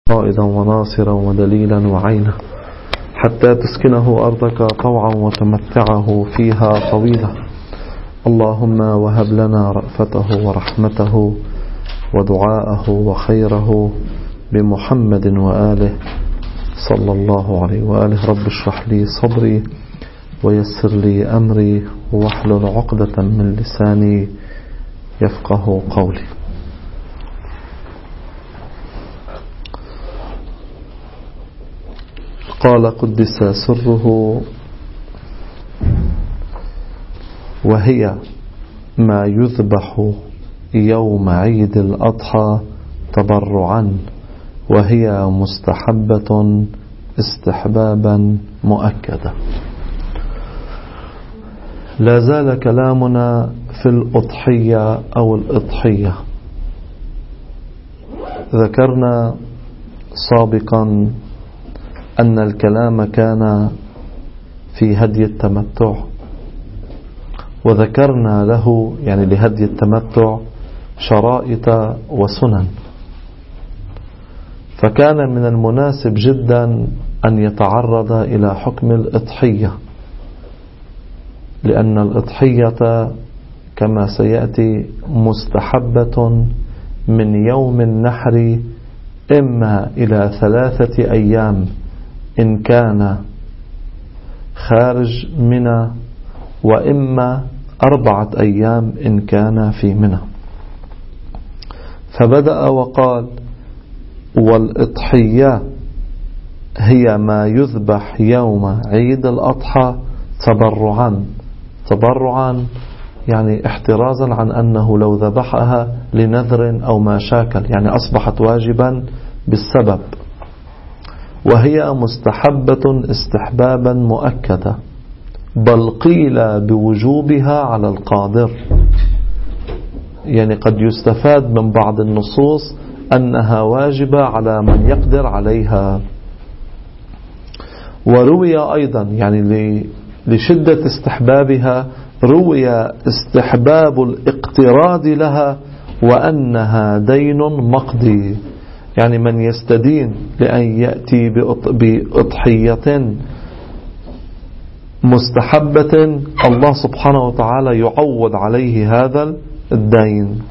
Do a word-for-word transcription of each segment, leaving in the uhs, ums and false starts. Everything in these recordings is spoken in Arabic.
قائدا وناصرا ودليلا وعينا حتى تسكنه أرضك طوعا وتمتعه فيها طويلا. اللهم وهب لنا رأفته ورحمته ودعاءه وخيره بمحمد وآله صلى الله عليه وآله. رب اشرح لي صدري ويسر لي أمري واحلل عقدة من لساني يفقه قولي. قال قدس سره: وهي ما يذبح يوم عيد الأضحى تبرعا، وهي مستحبة استحبابا مؤكدا. لا زال كلامنا في الأضحية أو الإضحية. ذكرنا سابقا أن الكلام كان في هدي التمتع، وذكرنا له يعني لهدي التمتع شرائط وسنن، فكان من المناسب جدا أن يتعرض إلى حكم الإضحية، لأن الإضحية كما سيأتي مستحبة من يوم النحر إما إلى ثلاثة أيام إن كان خارج منى، وإما أربعة أيام إن كان في منى. فبدأ وقال: والإضحية هي ما يذبح يوم عيد الأضحى تبرعا. تبرعا يعني احترازا عن أنه لو ذبحها لنذر أو ما شاكل، يعني أصبحت واجبا بالسبب. وهي مستحبة استحبابا مؤكدا، بل قيل بوجوبها على القادر. يعني قد يستفاد من بعض النصوص أنها واجبة على من يقدر عليها. وروي أيضا يعني لشدة استحبابها روي استحباب الاقتراض لها، وأنها دين مقضي، يعني من يستدين لأن يأتي بأضحية مستحبة الله سبحانه وتعالى يعوض عليه هذا الدين.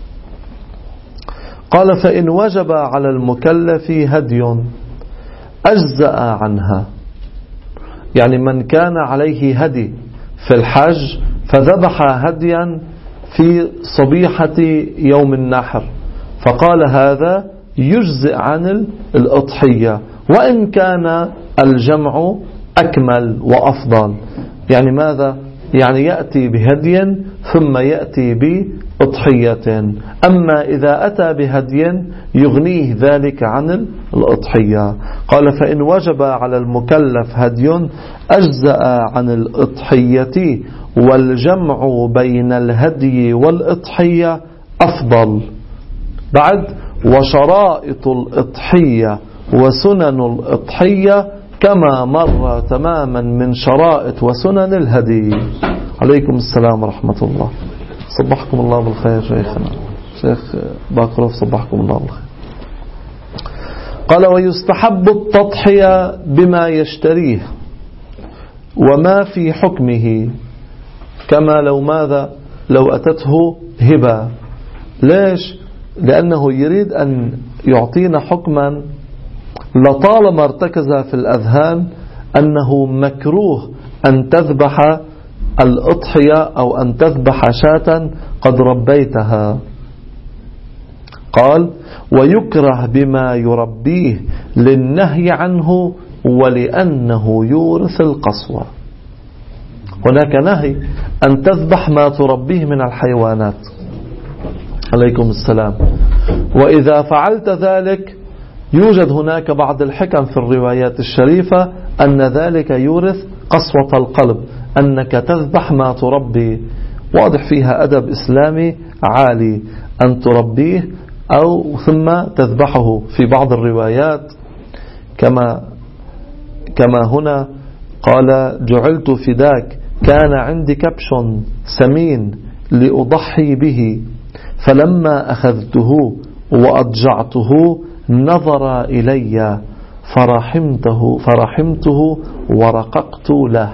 قال: فإن وجب على المكلف هدي أجزأ عنها. يعني من كان عليه هدي في الحج فذبح هديا في صبيحة يوم النحر، فقال هذا يجزئ عن الأضحية، وإن كان الجمع أكمل وأفضل. يعني ماذا؟ يعني يأتي بهدي ثم يأتي بأضحية. أما إذا أتى بهدي يغنيه ذلك عن الأضحية. قال: فإن وجب على المكلف هدي أجزأ عن الأضحية، والجمع بين الهدي والأضحية أفضل. بعد: وشرائط الأضحية وسنن الأضحية كما مر تماما من شرائط وسنن الهدي. عليكم السلام ورحمة الله. صبحكم الله بالخير شيخنا شيخ باقروف، صبحكم الله بالخير. قال: ويستحب التضحية بما يشتريه وما في حكمه، كما لو ماذا لو أتته هبة. ليش؟ لأنه يريد أن يعطينا حكما لطالما ارتكز في الأذهان أنه مكروه أن تذبح الأضحية أو أن تذبح شاة قد ربيتها. قال: ويكره بما يربيه للنهي عنه ولأنه يورث القسوة. هناك نهي أن تذبح ما تربيه من الحيوانات. عليكم السلام. وإذا فعلت ذلك يوجد هناك بعض الحكم في الروايات الشريفة أن ذلك يورث قسوة القلب، أنك تذبح ما تربي. واضح فيها أدب إسلامي عالي أن تربيه أو ثم تذبحه. في بعض الروايات كما كما هنا قال: جعلت فداك، كان عندي كبش سمين لأضحي به، فلما أخذته وأضجعته نظر إلي فرحمته فرحمته ورققت له.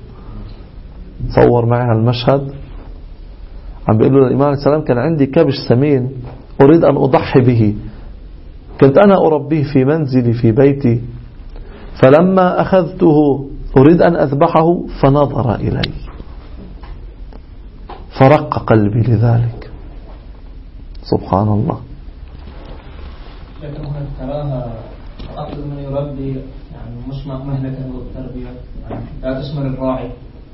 تصور معي هالمشهد. عم بيقول له الإمام عليه السلام كان عندي كبش سمين أريد أن أضحي به، كنت أنا أربيه في منزلي في بيتي، فلما أخذته أريد أن أذبحه فنظر إلي فرق قلبي لذلك. سبحان الله. لكن هناك تراها أقل من يربي يعني مش مهنة والتربية يعني لا تشمل الراعي.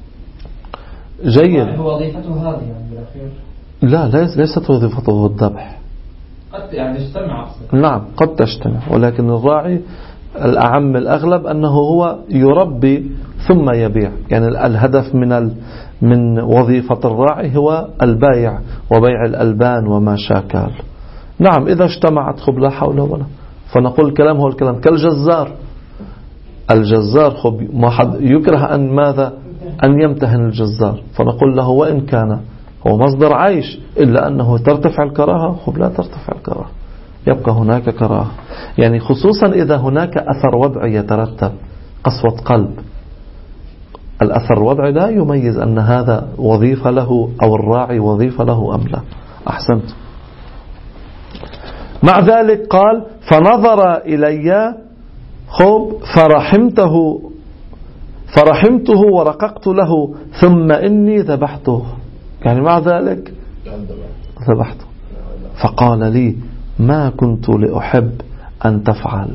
جيد. هو وظيفته هذه يعني بالأخير. لا ليست وظيفته الذبح. قد يعني تجتمع. نعم قد تجتمع، ولكن الراعي الأعم الأغلب أنه هو يربي ثم يبيع. يعني الهدف من ال من وظيفة الراعي هو البيع وبيع الألبان وما شاكل. نعم إذا اجتمعت خب لا حول ولا، فنقول الكلام هو الكلام كالجزار. الجزار خب ما حد يكره أن ماذا أن يمتهن الجزار، فنقول له وإن كان هو مصدر عيش إلا أنه ترتفع الكراهة، خب لا ترتفع الكراهة، يبقى هناك كراهة. يعني خصوصا إذا هناك أثر وضعي يترتب، قسوة قلب، الأثر الوضعي لا يميز أن هذا وظيفة له أو الراعي وظيفة له أم لا. أحسنت. مع ذلك قال فنظر إلي خب فرحمته فرحمته ورققت له ثم إني ذبحته. يعني مع ذلك ذبحته. فقال لي ما كنت لأحب أن تفعل.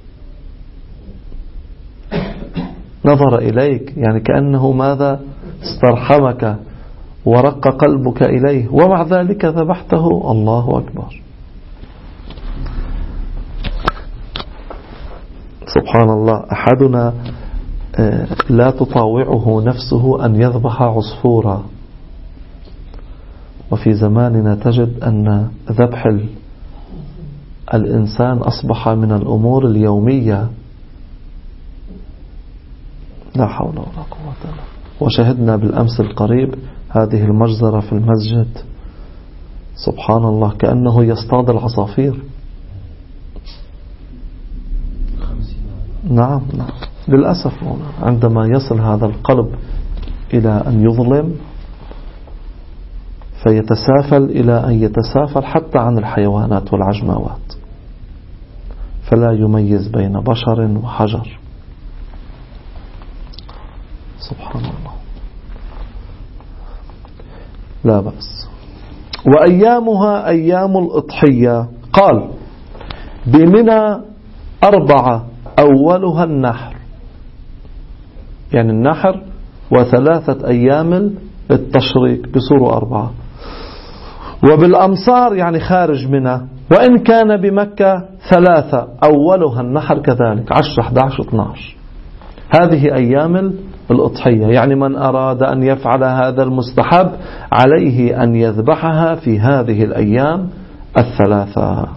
نظر إليك يعني كأنه ماذا استرحمك ورق قلبك إليه، ومع ذلك ذبحته. الله أكبر. سبحان الله. أحدنا لا تطاوعه نفسه أن يذبح عصفورا، وفي زماننا تجد أن ذبح الإنسان أصبح من الأمور اليومية. لا حول ولا قوة إلا بالله. وشهدنا بالأمس القريب هذه المجزرة في المسجد. سبحان الله كأنه يصطاد العصافير. نعم نعم للأسف عندما يصل هذا القلب إلى أن يظلم فيتسافل إلى أن يتسافل حتى عن الحيوانات والعجماوات، فلا يميز بين بشر وحجر. سبحان الله. لا بأس. وأيامها أيام الأضحية. قال بمنى أربعة أولها النحر، يعني النحر وثلاثة أيام التشريق بصورة أربعة. وبالأمصار يعني خارج منى، وإن كان بمكة ثلاثة أولها النحر كذلك عشرة أحد عشر اثنا عشر. هذه أيام الأضحية. يعني من أراد أن يفعل هذا المستحب عليه أن يذبحها في هذه الأيام الثلاثة.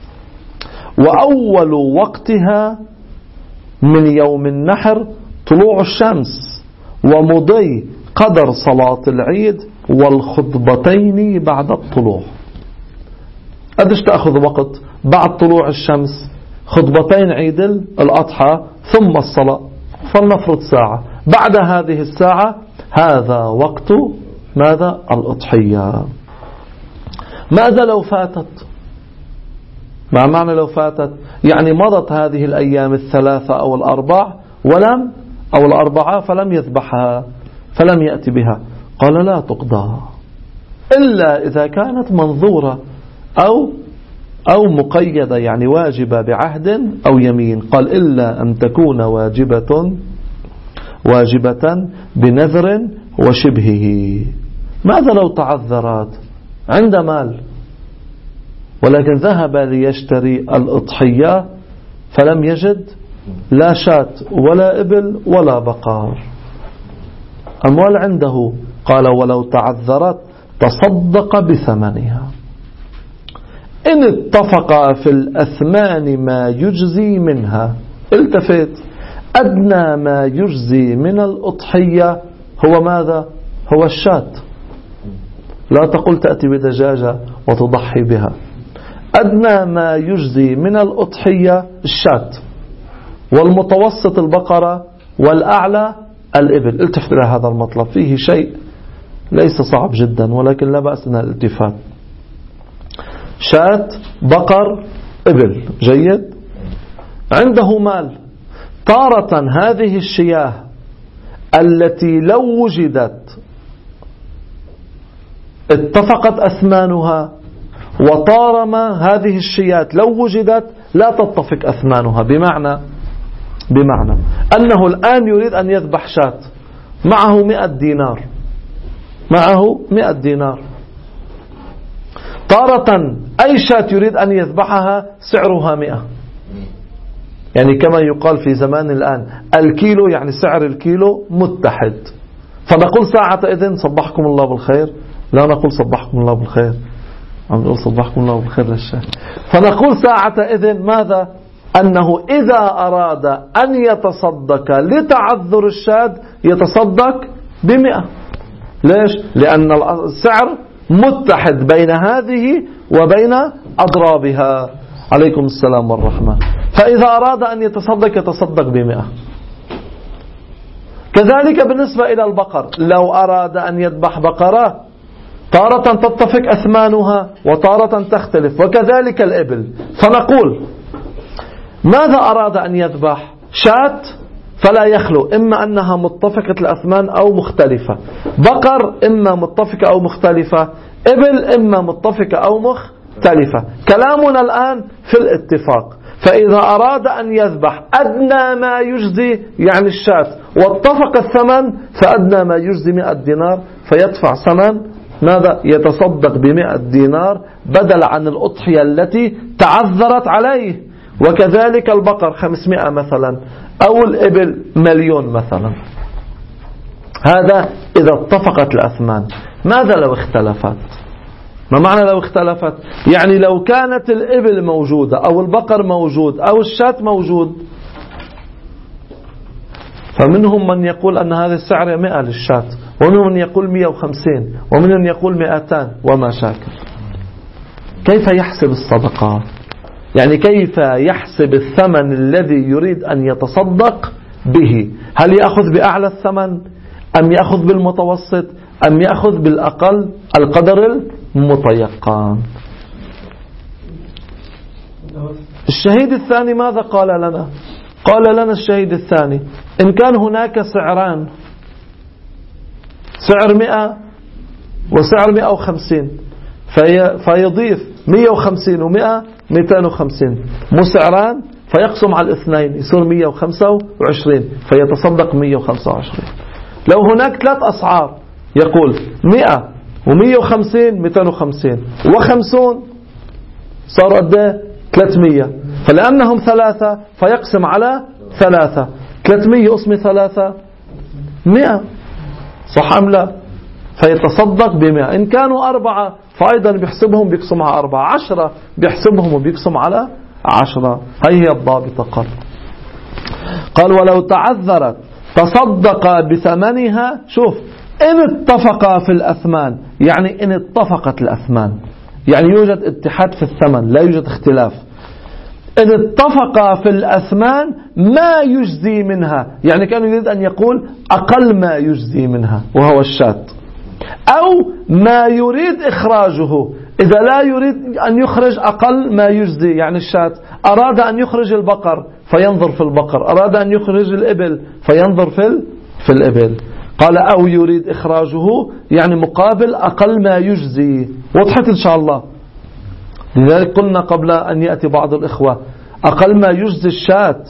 وأول وقتها من يوم النحر طلوع الشمس ومضي قدر صلاة العيد والخطبتين بعد الطلوع. قديش تأخذ وقت بعد طلوع الشمس؟ خطبتين عيد الأضحى ثم الصلاة، فلنفرض ساعة. بعد هذه الساعة هذا وقت ماذا؟ الأضحية. ماذا لو فاتت؟ ما معنى لو فاتت؟ يعني مضت هذه الأيام الثلاثة أو الأربع ولم أو الأربعة فلم يذبحها فلم يأتي بها. قال لا تقضى إلا إذا كانت منظورة أو أو مقيدة، يعني واجبة بعهد أو يمين. قال إلا أن تكون واجبة واجبة بنذر وشبهه. ماذا لو تعذرت؟ عند مال ولكن ذهب ليشتري الأضحية فلم يجد لا شاة ولا إبل ولا بقار، أموال عنده. قال ولو تعذرت تصدق بثمنها. إن اتفق في الأثمان ما يجزي منها. التفت. أدنى ما يجزي من الأضحية هو ماذا؟ هو الشاة. لا تقل تأتي بدجاجة وتضحي بها. أدنى ما يجزي من الأضحية الشاة، والمتوسط البقرة، والأعلى الإبل. التفت إلى هذا المطلب، فيه شيء ليس صعب جدا ولكن لا بأس من الالتفات. شاة، بقر، إبل، جيد. عنده مال، تارة هذه الشياه التي لو وجدت اتفقت أثمانها، وطالما هذه الشيات لو وجدت لا تتفق أثمانها. بمعنى بمعنى أنه الآن يريد أن يذبح شاة، معه مئة دينار، معه مئة دينار. تارة أي شاة يريد أن يذبحها سعرها مئة، يعني كما يقال في زمان الآن الكيلو، يعني سعر الكيلو متحد. فنقول ساعة إذن صبحكم الله بالخير، لا نقول صبحكم الله بالخير، عم نقول صبحكم الله بالخير للشاة. فنقول ساعة إذن ماذا؟ أنه إذا أراد أن يتصدق لتعذر الشاة يتصدق بمئة. ليش؟ لأن السعر متحد بين هذه وبين أضرابها. عليكم السلام والرحمة. فإذا أراد أن يتصدق يتصدق بمئة. كذلك بالنسبة إلى البقر، لو أراد أن يذبح بقرة تارة تتفق أثمانها وتارة تختلف، وكذلك الإبل. فنقول ماذا أراد أن يذبح؟ شاة فلا يخلو إما أنها متفقة الأثمان أو مختلفة، بقر إما متفقة أو مختلفة، إبل إما متفقة أو مختلفة. كلامنا الآن في الاتفاق. فإذا أراد أن يذبح أدنى ما يجزي يعني الشاة واتفق الثمن، فأدنى ما يجزي مئة دينار، فيدفع ثمن ماذا؟ يتصدق بمئة دينار بدل عن الأضحية التي تعذرت عليه. وكذلك البقر خمسمائة مثلا، أو الإبل مليون مثلا. هذا إذا اتفقت الأثمان. ماذا لو اختلفت؟ ما معنى لو اختلفت؟ يعني لو كانت الإبل موجودة أو البقر موجود أو الشاة موجود، فمنهم من يقول أن هذا السعر مئة للشاة، ومنهم من يقول مئة وخمسين، ومنهم من يقول مئتان وما شاكل. كيف يحسب الصدقات؟ يعني كيف يحسب الثمن الذي يريد أن يتصدق به؟ هل يأخذ بأعلى الثمن أم يأخذ بالمتوسط أم يأخذ بالأقل القدر المتيقن؟ الشهيد الثاني ماذا قال لنا؟ قال لنا الشهيد الثاني إن كان هناك سعران، سعر مئة وسعر مئة وخمسين، في فيضيف مئة وخمسين ومئة مئتين وخمسين، مو سعران، فيقسم على الاثنين يصير مئة وخمسة وعشرين، فيتصدق مئة وخمسة وعشرين. لو هناك ثلاث أسعار يقول مئة ومئة وخمسين مئتين وخمسين وخمسون، صار قد ثلاثمئة، فلأنهم ثلاثة فيقسم على ثلاثة، ثلاثمئة قسم ثلاثة مئة، صح أم لا؟ فيتصدق بمئة. إن كانوا أربعة فأيضا بيحسبهم بيقسم على أربعة، عشرة بيحسبهم وبيقسم على عشرة. هي هي الضابطة. قال قال ولو تعذرت تصدق بثمنها. شوف، إن اتفقا في الأثمان، يعني إن اتفقت الأثمان، يعني يوجد اتحاد في الثمن، لا يوجد اختلاف. إن اتفقا في الأثمان ما يجزي منها، يعني كان يريد أن يقول أقل ما يجزي منها وهو الشاة، أو ما يريد إخراجه. إذا لا يريد أن يخرج أقل ما يجزي يعني الشاة، أراد أن يخرج البقر فينظر في البقر، أراد أن يخرج الإبل فينظر في في الإبل. قال أو يريد إخراجه يعني مقابل أقل ما يجزي. وضحت إن شاء الله. لذلك قلنا قبل أن يأتي بعض الإخوة أقل ما يجزي الشاة،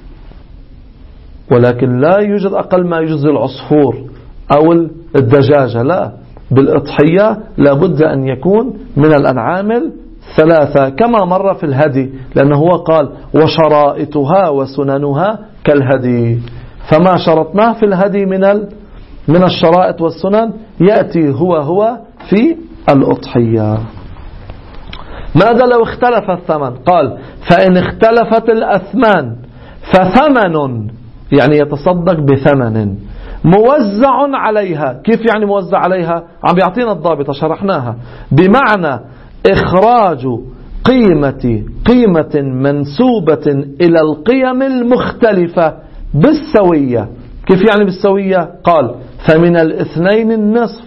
ولكن لا يوجد أقل ما يجزي العصفور أو الدجاجة، لا، بالأضحية لابد أن يكون من الأنعام الثلاثة كما مر في الهدي، لأنه هو قال وشرائطها وسننها كالهدي. فما شرطناه في الهدي من من الشرائط والسنن يأتي هو هو في الأضحية. ماذا لو اختلف الثمن؟ قال فإن اختلفت الأثمان فثمن، يعني يتصدق بثمن موزع عليها. كيف يعني موزع عليها؟ عم يعطينا الضابطة شرحناها. بمعنى إخراج قيمة قيمة منسوبة إلى القيم المختلفة بالسوية. كيف يعني بالسوية؟ قال فمن الاثنين النصف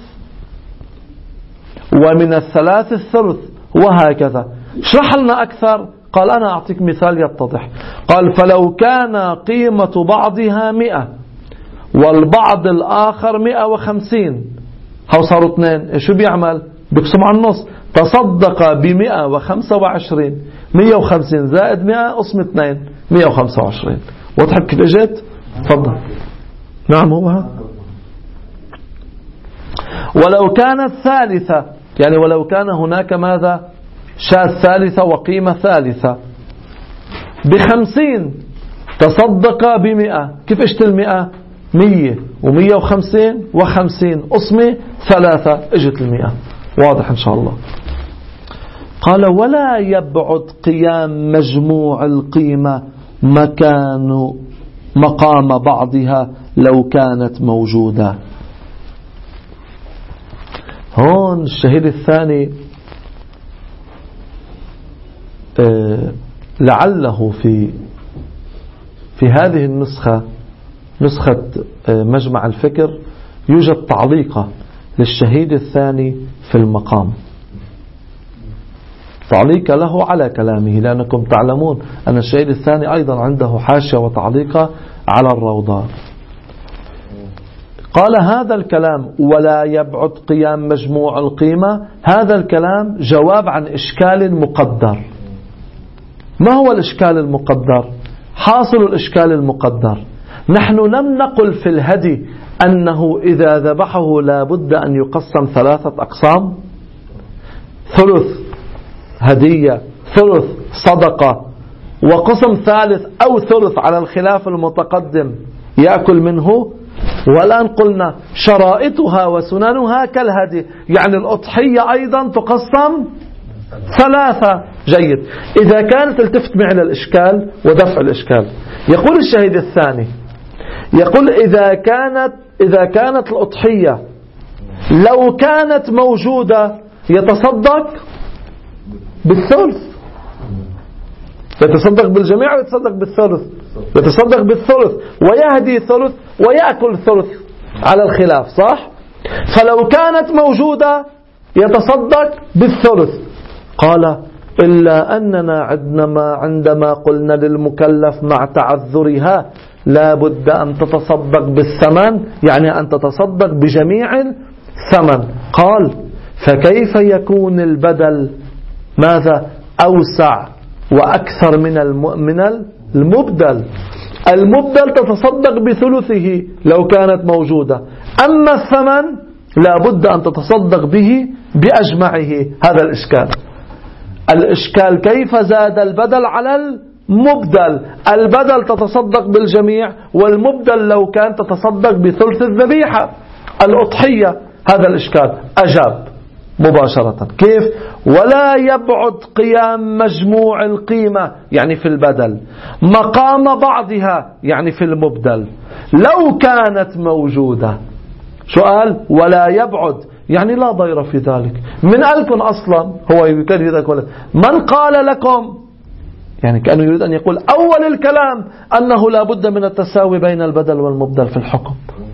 ومن الثلاث الثلث وهكذا. اشرح لنا أكثر. قال أنا أعطيك مثال يتضح. قال فلو كان قيمة بعضها مئة والبعض الآخر مئة وخمسين، هاو صاروا اثنين، شو بيعمل؟ بيقسم على النص. تصدق بمئة وخمسة وعشرين، مئة وخمسين زائد مئة قسم اثنين، مئة وخمسة وعشرين. وضحت كيف اجت؟ تفضل. نعم هو هذا. ولو كانت ثالثة، يعني ولو كان هناك ماذا؟ شاة ثالثة وقيمة ثالثة بخمسين، تصدق بمئة. كيف اشت المئة؟ مية ومية وخمسين وخمسين قسمة ثلاثة، اجت المئة. واضح إن شاء الله. قال ولا يبعد قيام مجموع القيمة مكان مقام بعضها لو كانت موجودة. هون الشهيد الثاني آه لعله في في هذه النسخة، نسخة آه مجمع الفكر، يوجد تعليقة للشهيد الثاني في المقام، تعليق له على كلامه، لأنكم تعلمون أن الشهيد الثاني أيضا عنده حاشية وتعليقة على الروضات. قال هذا الكلام ولا يبعد قيام مجموع القيمة، هذا الكلام جواب عن إشكال مقدر. ما هو الإشكال المقدر؟ حاصل الإشكال المقدر، نحن لم نقل في الهدي أنه إذا ذبحه لا بد أن يقسم ثلاثة أقسام، ثلث هدية، ثلث صدقة، وقسم ثالث أو ثلث على الخلاف المتقدم يأكل منه. والآن قلنا شرائطها وسننها كالهدي، يعني الأضحية أيضا تقسم ثلاثة. جيد. إذا كانت التفت معنا الإشكال ودفع الإشكال، يقول الشهيد الثاني، يقول إذا كانت إذا كانت الأضحية لو كانت موجودة يتصدق بالثلث، يتصدق بالجميع ويتصدق بالثلث، يتصدق بالثلث ويهدي ثلث ويأكل ثلث على الخلاف، صح؟ فلو كانت موجودة يتصدق بالثلث. قال إلا أننا عندما عندما قلنا للمكلف مع تعذرها لا بد أن تتصدق بالثمن، يعني أن تتصدق بجميع الثمن. قال فكيف يكون البدل ماذا أوسع وأكثر من من المبدل؟ المبدل تتصدق بثلثه لو كانت موجودة، أما الثمن لا بد أن تتصدق به بأجمعه. هذا الإشكال. الإشكال كيف زاد البدل على المبدل؟ البدل تتصدق بالجميع، والمبدل لو كان تتصدق بثلث الذبيحة الأضحية. هذا الإشكال. أجاب مباشرة. كيف؟ ولا يبعد قيام مجموع القيمة، يعني في البدل، مقام بعضها، يعني في المبدل، لو كانت موجودة. سؤال ولا يبعد، يعني لا ضير في ذلك. من ألكم أصلا هو يكرر ذلك ولا من قال لكم، يعني كأنه يريد أن يقول أول الكلام أنه لا بد من التساوي بين البدل والمبدل في الحكم.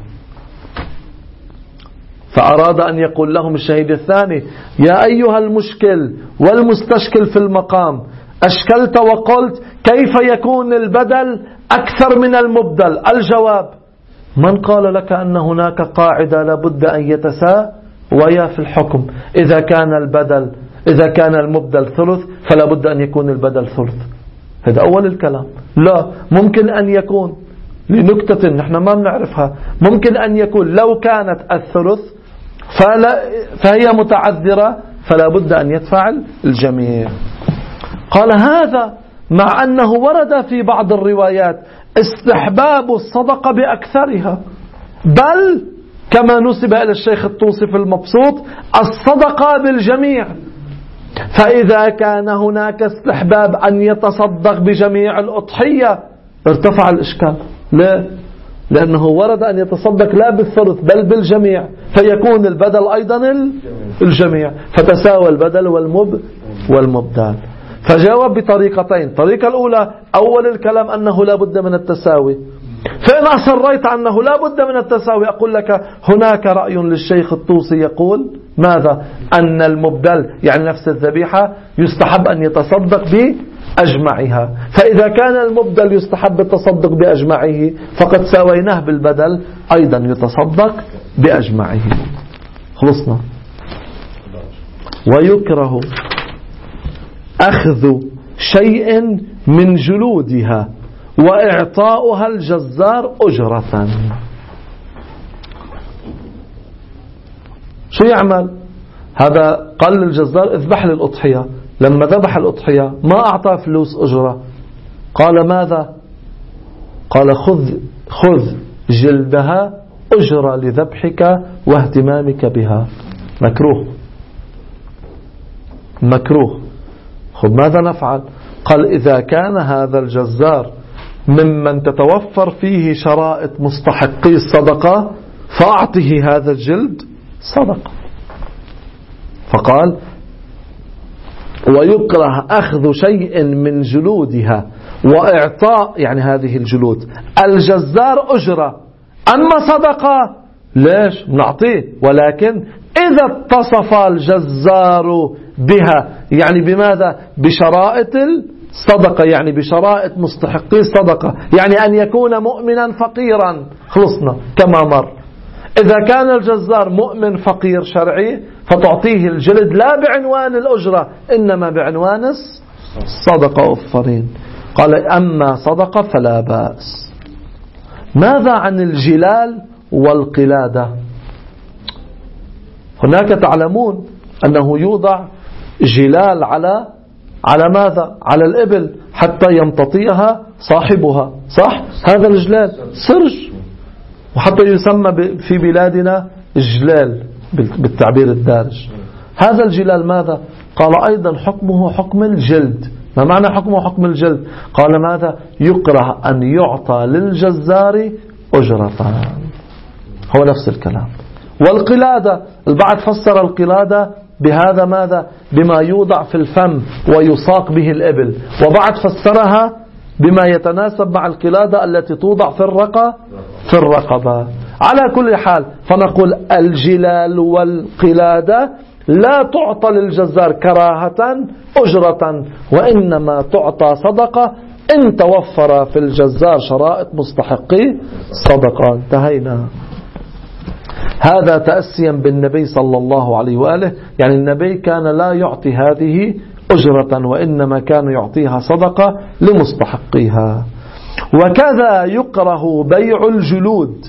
فأراد أن يقول لهم الشهيد الثاني يا أيها المشكل والمستشكل في المقام، أشكلت وقلت كيف يكون البدل أكثر من المبدل؟ الجواب من قال لك أن هناك قاعدة لابد أن يتساويا في الحكم؟ إذا كان البدل إذا كان المبدل ثلث فلا بد أن يكون البدل ثلث. هذا أول الكلام. لا، ممكن أن يكون لنكتة نحن ما بنعرفها، ممكن أن يكون لو كانت الثلث فلا فهي متعذرة فلا بد أن يدفع الجميع. قال هذا مع أنه ورد في بعض الروايات استحباب الصدقة بأكثرها، بل كما نسب إلى الشيخ الطوسي في المبسوط الصدقة بالجميع. فإذا كان هناك استحباب أن يتصدق بجميع الأضحية ارتفع الإشكال. لا، لأنه ورد أن يتصدق لا بالثلث بل بالجميع، فيكون البدل أيضا الجميع، فتساوى البدل والمب والمبدل. فجاوب بطريقتين. الطريقة الأولى أول الكلام أنه لا بد من التساوي، فإن أصريت أنه لا بد من التساوي أقول لك هناك رأي للشيخ الطوسي يقول ماذا؟ أن المبدل يعني نفس الذبيحة يستحب أن يتصدق بأجمعها، فإذا كان المبدل يستحب التصدق بأجمعه فقد ساويناه بالبدل أيضا يتصدق بأجمعه. خلصنا. ويكره أخذ شيء من جلودها وإعطاؤها الجزار أجرة. شو يعمل هذا؟ قال للجزار اذبح لي الأضحية، لما ذبح الأضحية ما أعطى فلوس أجرة، قال ماذا؟ قال خذ خذ جلدها أجرة لذبحك واهتمامك بها. مكروه مكروه. خذ ماذا نفعل؟ قال إذا كان هذا الجزار ممن تتوفر فيه شرائط مستحقي الصدقة فأعطه هذا الجلد صدقة. فقال ويكره أخذ شيء من جلودها وإعطاء يعني هذه الجلود الجزار أجرة، أما صدقة ليش نعطيه، ولكن إذا اتصف الجزار بها يعني بماذا؟ بشرائط الصدقة، يعني بشرائط مستحقي الصدقة، يعني أن يكون مؤمنا فقيرا. خلصنا كما مر. إذا كان الجزار مؤمن فقير شرعي فتعطيه الجلد لا بعنوان الأجرة إنما بعنوان الصدقة والفرين. قال أما صدقة فلا بأس. ماذا عن الجلال والقلادة؟ هناك تعلمون أنه يوضع جلال على على ماذا؟ على الإبل حتى يمتطيها صاحبها، صح؟ هذا الجلال سرج، وحتى يسمى في بلادنا جلال بالتعبير الدارج. هذا الجلال ماذا؟ قال أيضا حكمه حكم الجلد. ما معنى حكمه حكم الجلد؟ قال ماذا؟ يكره أن يعطى للجزار أجرة. هو نفس الكلام. والقلادة البعض فسر القلادة بهذا ماذا؟ بما يوضع في الفم ويساق به الإبل، وبعض فسرها بما يتناسب مع القلادة التي توضع في الرقبة في الرقبة. على كل حال فنقول الجلال والقلادة لا تعطى للجزار كراهة أجرة، وإنما تعطى صدقة إن توفر في الجزار شرائط مستحقي صدقة. انتهينا. هذا تأسيا بالنبي صلى الله عليه وآله، يعني النبي كان لا يعطي هذه أجرة وإنما كان يعطيها صدقة لمستحقيها. وكذا يكره بيع الجلود.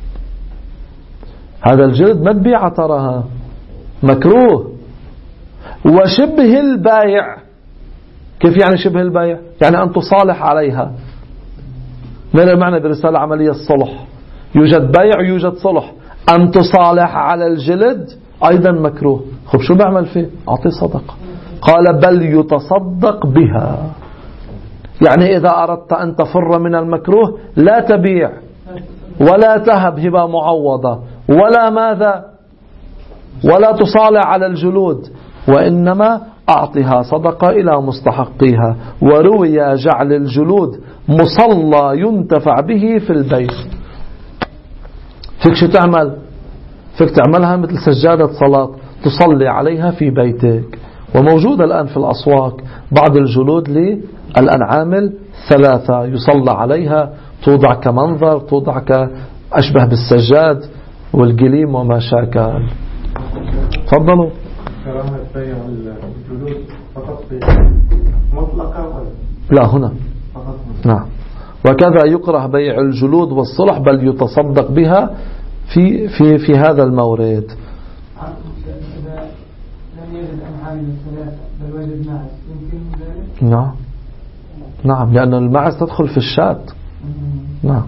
هذا الجلد ما تبيع تراها، مكروه. وشبه البايع. كيف يعني شبه البايع؟ يعني أن تصالح عليها. من المعنى برسالة عملية الصلح، يوجد بيع يوجد صلح. أن تصالح على الجلد أيضا مكروه. خب شو بعمل فيه؟ أعطي صدقة. قال بل يتصدق بها، يعني إذا أردت أن تفر من المكروه لا تبيع ولا تهب هبة معوضة ولا ماذا ولا تصالح على الجلود، وإنما أعطها صدقة إلى مستحقيها. وروي جعل الجلود مصلى ينتفع به في البيت. فيك شو تعمل؟ فيك تعملها مثل سجادة صلاة تصلي عليها في بيتك. وموجودة الآن في الأسواق بعض الجلود للأنعام الثلاثة يصلى عليها، توضع كمنظر، توضع كأشبه بالسجاد والقليم وما شاكل. تفضلوا. كراهة بيع الجلود فقط مطلقة ولا؟ لا هنا فقط. نعم. وكذا يكره بيع الجلود والصلح بل يتصدق بها في في في هذا المورد. إذا لم يجد أنعام الثلاثة بل وجد معز يمكن ذلك؟ نعم نعم لأن المعز تدخل في الشاة. نعم.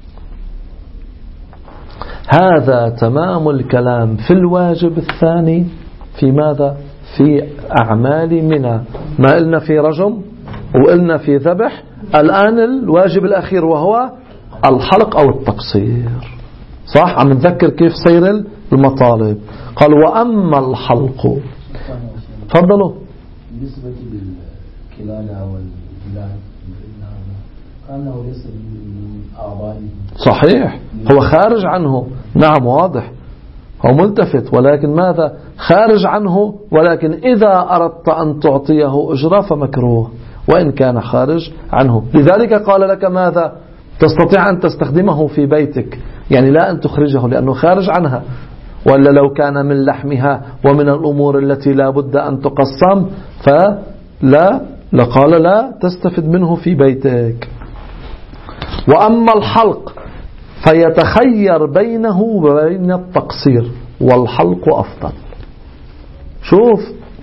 هذا تمام الكلام في الواجب الثاني في ماذا؟ في أعمال منى. ما قلنا في رجم وقلنا في ذبح، الآن الواجب الأخير وهو الحلق أو التقصير. صح؟ عم نذكر كيف سير المطالب. قال وأما الحلق. تفضلوا. بالنسبة الخلالة والبلاد كأنه ليس من أعضائه. صحيح، هو خارج عنه، نعم واضح، هو ملتفت، ولكن ماذا؟ خارج عنه، ولكن إذا أردت أن تعطيه أجرة فمكروه وإن كان خارج عنه. لذلك قال لك ماذا؟ تستطيع أن تستخدمه في بيتك، يعني لا أن تخرجه لأنه خارج عنها، ولا لو كان من لحمها ومن الأمور التي لا بد أن تقسم فلا لقال لا تستفد منه في بيتك. وأما الحلق فيتخير بينه وبين التقصير، والحلق أفضل. شوف،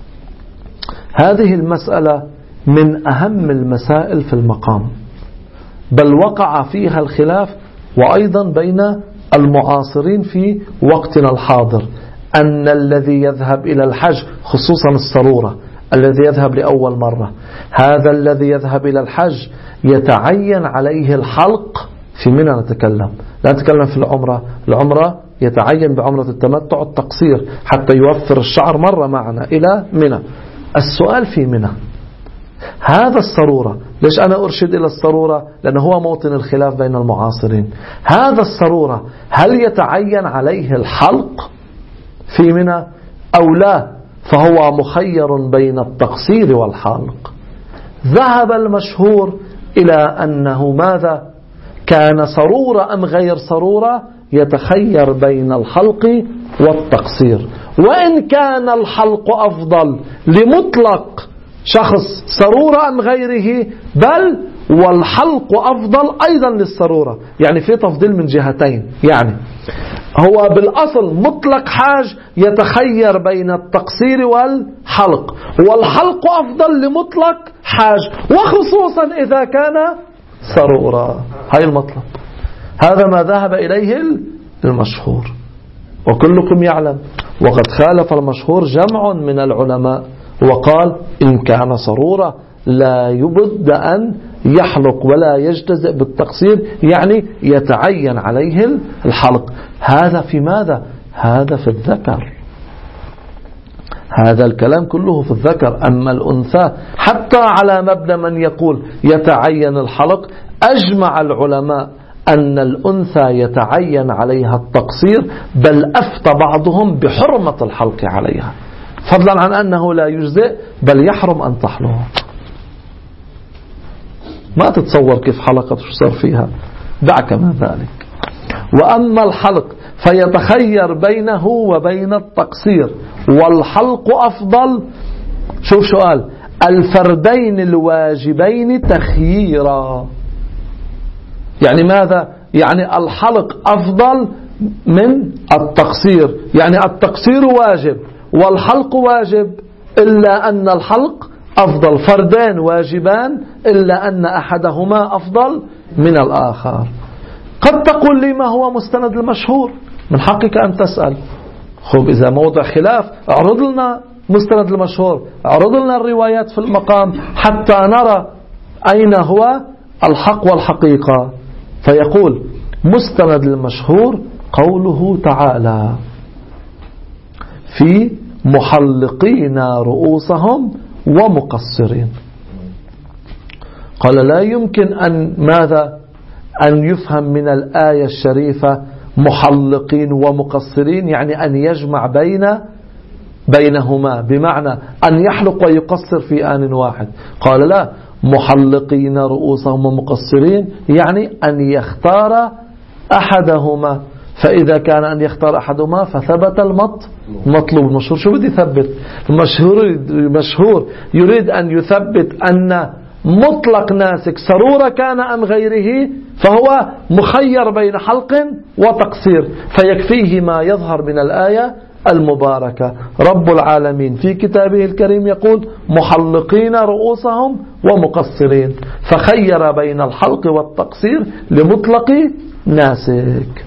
هذه المسألة من أهم المسائل في المقام، بل وقع فيها الخلاف وأيضا بين المعاصرين في وقتنا الحاضر، أن الذي يذهب إلى الحج خصوصا السرورة الذي يذهب لأول مرة، هذا الذي يذهب إلى الحج يتعين عليه الحلق في منى. نتكلم لا نتكلم في العمرة، العمرة يتعين بعمرة التمتع التقصير حتى يوفر الشعر مرة معنا إلى منى. السؤال في منى هذا السرورة، ليش أنا أرشد إلى السرورة؟ لأنه هو موطن الخلاف بين المعاصرين. هذا السرورة هل يتعين عليه الحلق في منى أو لا؟ فهو مخير بين التقصير والحلق. ذهب المشهور إلى أنه ماذا؟ كان سرورة أم غير سرورة؟ يتخير بين الحلق والتقصير، وإن كان الحلق أفضل لمطلق شخص سرورة أم غيره، بل والحلق أفضل أيضا للسرورة، يعني في تفضيل من جهتين. يعني هو بالأصل مطلق حاج يتخير بين التقصير والحلق، والحلق أفضل لمطلق حاج، وخصوصا إذا كان سرورة. هاي المطلب، هذا ما ذهب إليه المشهور، وكلكم يعلم وقد خالف المشهور جمع من العلماء وقال إن كان سرورة لا يبد أن يحلق ولا يجتزئ بالتقصير، يعني يتعين عليه الحلق. هذا في ماذا؟ هذا في الذكر، هذا الكلام كله في الذكر. أما الأنثى حتى على مبنى من يقول يتعين الحلق، أجمع العلماء أن الأنثى يتعين عليها التقصير، بل أفتى بعضهم بحرمة الحلق عليها، فضلا عن أنه لا يجزئ بل يحرم أن تحلق. ما تتصور كيف حلقت شو صار فيها، دعك من ذلك. وأما الحلق فيتخير بينه وبين التقصير، والحلق أفضل. شوف سؤال الفردين الواجبين تخييرا، يعني ماذا؟ يعني الحلق أفضل من التقصير، يعني التقصير واجب والحلق واجب، إلا أن الحلق أفضل. فردان واجبان إلا أن أحدهما أفضل من الآخر. قد تقول لي ما هو مستند المشهور؟ من حقك أن تسأل. خب إذا موضع خلاف اعرض لنا مستند المشهور، اعرض لنا الروايات في المقام حتى نرى أين هو الحق والحقيقة. فيقول مستند المشهور قوله تعالى في محلقين رؤوسهم ومقصرين. قال لا يمكن أن ماذا؟ أن يفهم من الآية الشريفة محلقين ومقصرين يعني أن يجمع بين بينهما، بمعنى أن يحلق ويقصر في آن واحد. قال لا، محلقين رؤوسهم ومقصرين يعني أن يختار أحدهما، فإذا كان أن يختار أحدهما فثبت المط مطلوب. المشهور شو بدي يثبت؟ المشهور المشهور يريد أن يثبت أن مطلق ناسك سرورة كان أم غيره، فهو مخير بين حلق وتقصير، فيكفيه ما يظهر من الآية المباركة. رب العالمين في كتابه الكريم يقول محلقين رؤوسهم ومقصرين، فخير بين الحلق والتقصير لمطلق ناسك.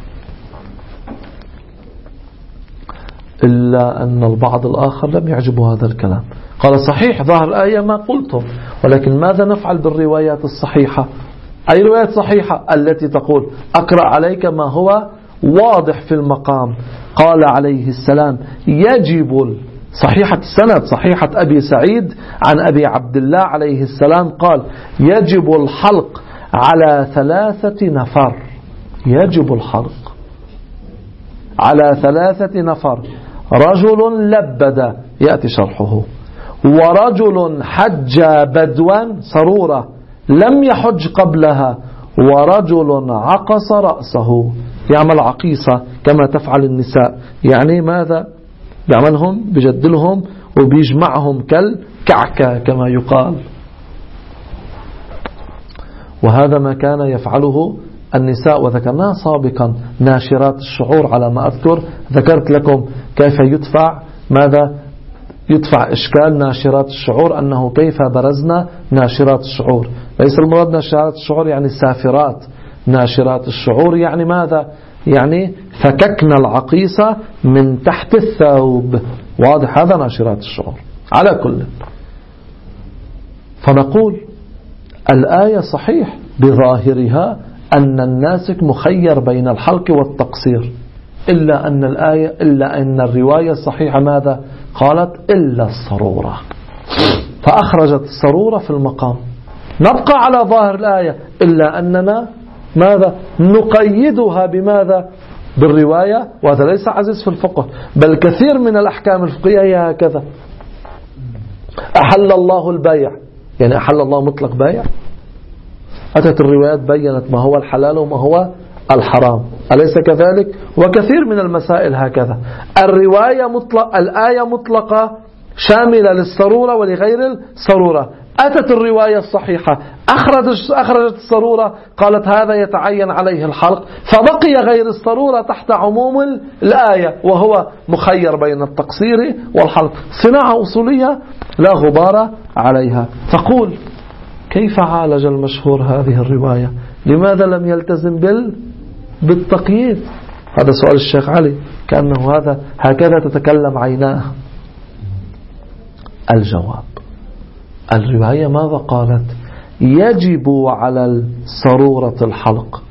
إلا أن البعض الآخر لم يعجبه هذا الكلام، قال صحيح ظاهر الآية ما قلتم، ولكن ماذا نفعل بالروايات الصحيحة؟ أي روايات صحيحة؟ التي تقول أقرأ عليك ما هو واضح في المقام. قال عليه السلام يجب صحيحة السند، صحيحة أبي سعيد عن أبي عبد الله عليه السلام قال: يجب الحلق على ثلاثة نفر. يجب الحلق على ثلاثة نفر: رجل لبد، يأتي شرحه، ورجل حج بدوا صرورة لم يحج قبلها، ورجل عقص رأسه، يعمل عقيصة كما تفعل النساء، يعني ماذا بيعملهم؟ بجدلهم وبيجمعهم كالكعكة كما يقال. وهذا ما كان يفعله النساء، وذكرناه سابقا، ناشرات الشعور على ما أذكر. ذكرت لكم كيف يدفع، ماذا يدفع إشكال ناشرات الشعور، أنه كيف برزنا ناشرات الشعور. ليس المراد ناشرات الشعور يعني سافرات، ناشرات الشعور يعني ماذا؟ يعني فككنا العقيصة من تحت الثوب. واضح؟ هذا ناشرات الشعور. على كل، فنقول الآية صحيح بظاهرها أن الناسك مخير بين الحلق والتقصير، إلا أن الآية إلا أن الرواية الصحيحة ماذا قالت؟ إلا الصرورة، فأخرجت الصرورة في المقام. نبقى على ظاهر الآية، إلا أننا ماذا نقيدها بماذا؟ بالرواية. وهذا ليس عزيز في الفقه، بل كثير من الأحكام الفقهية هي هكذا. أحل الله البيع، يعني أحل الله مطلق بيع؟ أتت الروايات بيّنت ما هو الحلال وما هو الحرام، أليس كذلك؟ وكثير من المسائل هكذا. الرواية مطلق، الآية مطلقة شاملة للصرورة ولغير الصرورة. أتت الرواية الصحيحة أخرجت, أخرجت الصرورة، قالت هذا يتعين عليه الحلق، فبقي غير الصرورة تحت عموم الآية، وهو مخير بين التقصير والحلق. صناعة أصولية لا غبار عليها. فقول كيف عالج المشهور هذه الرواية؟ لماذا لم يلتزم بال بالتقييد؟ هذا سؤال الشيخ علي، كأنه هذا هكذا تتكلم عيناه. الجواب: الرواية ماذا قالت؟ يجب على الصرورة الحلق،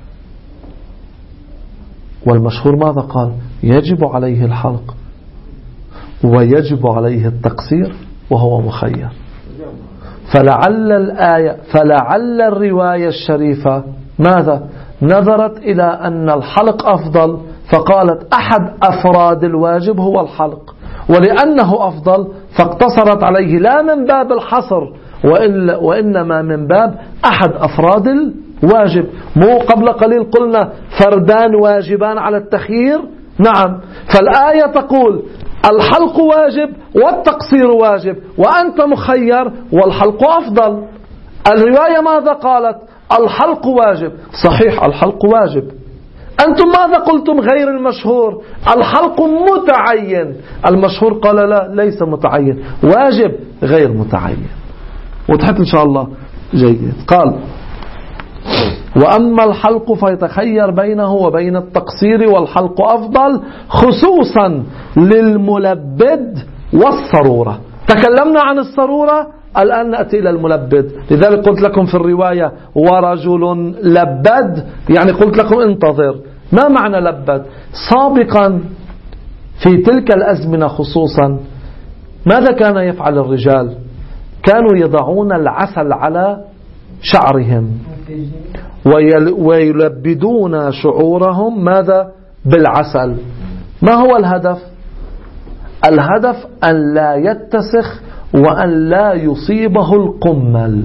والمشهور ماذا قال؟ يجب عليه الحلق ويجب عليه التقصير وهو مخير. فلعل الآية فلعل الرواية الشريفة ماذا؟ نظرت إلى أن الحلق أفضل، فقالت أحد أفراد الواجب هو الحلق، ولأنه أفضل فاقتصرت عليه، لا من باب الحصر وإنما من باب أحد أفراد الواجب. مو قبل قليل قلنا فردان واجبان على التخيير؟ نعم. فالآية تقول الحلق واجب والتقصير واجب، وأنت مخير والحلق أفضل. الرواية ماذا قالت؟ الحلق واجب. صحيح، الحلق واجب. أنتم ماذا قلتم؟ غير المشهور، الحلق متعين. المشهور قال لا، ليس متعين، واجب غير متعين. وتحت إن شاء الله جيد. قال: وأما الحلق فيتخير بينه وبين التقصير، والحلق أفضل خصوصا للملبد والصرورة. تكلمنا عن الصرورة، الآن نأتي إلى الملبد. لذلك قلت لكم في الرواية ورجل لبد، يعني قلت لكم انتظر. ما معنى لبد؟ سابقا في تلك الأزمنة خصوصا ماذا كان يفعل الرجال؟ كانوا يضعون العسل على شعرهم ويلبدون شعورهم ماذا؟ بالعسل. ما هو الهدف؟ الهدف أن لا يتسخ وأن لا يصيبه القمل.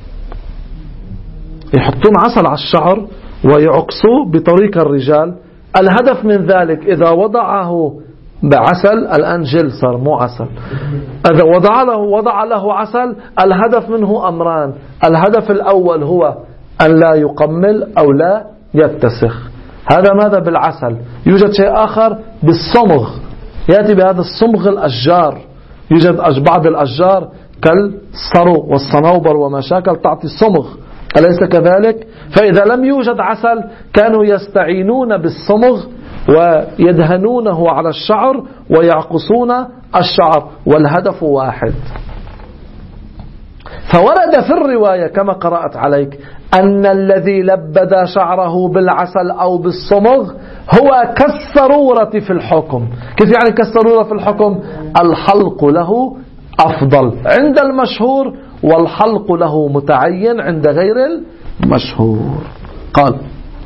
يحطون عسل على الشعر ويعكسوه بطريقة الرجال. الهدف من ذلك إذا وضعه بعسل، الآن جل صار مو عسل، إذا وضع له, وضع له عسل، الهدف منه أمران. الهدف الأول هو أن لا يقمل أو لا يتسخ، هذا ماذا؟ بالعسل. يوجد شيء آخر بالصمغ، يأتي بهذا الصمغ الأشجار. يوجد بعض الأشجار كالصرو والصنوبر ومشاكل تعطي الصمغ، أليس كذلك؟ فإذا لم يوجد عسل كانوا يستعينون بالصمغ ويدهنونه على الشعر ويعقصون الشعر، والهدف واحد. فورد في الرواية كما قرأت عليك أن الذي لبد شعره بالعسل أو بالصمغ هو كالسرورة في الحكم. كيف يعني كالسرورة في الحكم؟ الحلق له أفضل عند المشهور، والحلق له متعين عند غير المشهور. قال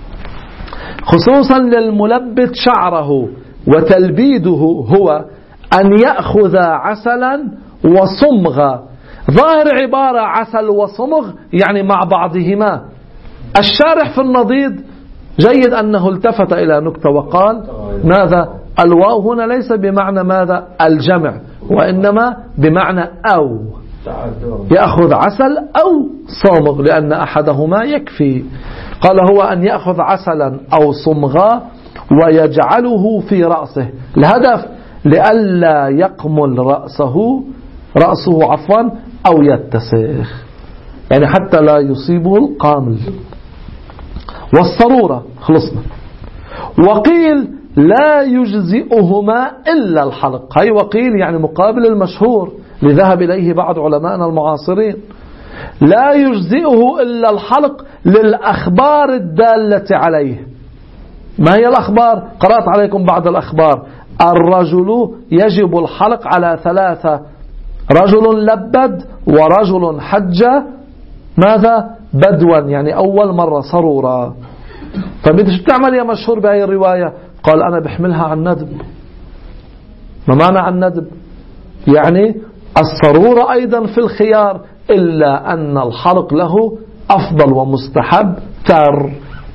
خصوصا للملبد شعره وتلبيده هو أن يأخذ عسلا وصمغا. ظاهر عبارة عسل وصمغ يعني مع بعضهما. الشارح في النضيد جيد أنه التفت إلى نكتة وقال ماذا؟ الواو هنا ليس بمعنى ماذا؟ الجمع، وإنما بمعنى أو، يأخذ عسل أو صمغ، لأن أحدهما يكفي. قال هو أن يأخذ عسلا أو صمغا ويجعله في رأسه. الهدف لئلا يقمل رأسه رأسه عفوا أو يتسخ، يعني حتى لا يصيبه القامل. والصرورة خلصنا. وقيل لا يجزئهما إلا الحلق. هاي وقيل يعني مقابل المشهور لذهب إليه بعض علماءنا المعاصرين. لا يجزئه إلا الحلق للأخبار الدالة عليه. ما هي الأخبار؟ قرأت عليكم بعض الأخبار. الرجل يجب الحلق على ثلاثة: رجل لبد، ورجل حج ماذا؟ بدوا، يعني أول مرة صرورا. طيب انت شو بتعمل يا مشهور بهاي الرواية؟ قال أنا بحملها عن ندب. ما معنى عن ندب؟ يعني الصرورة أيضا في الخيار، إلا أن الحلق له أفضل ومستحب تر.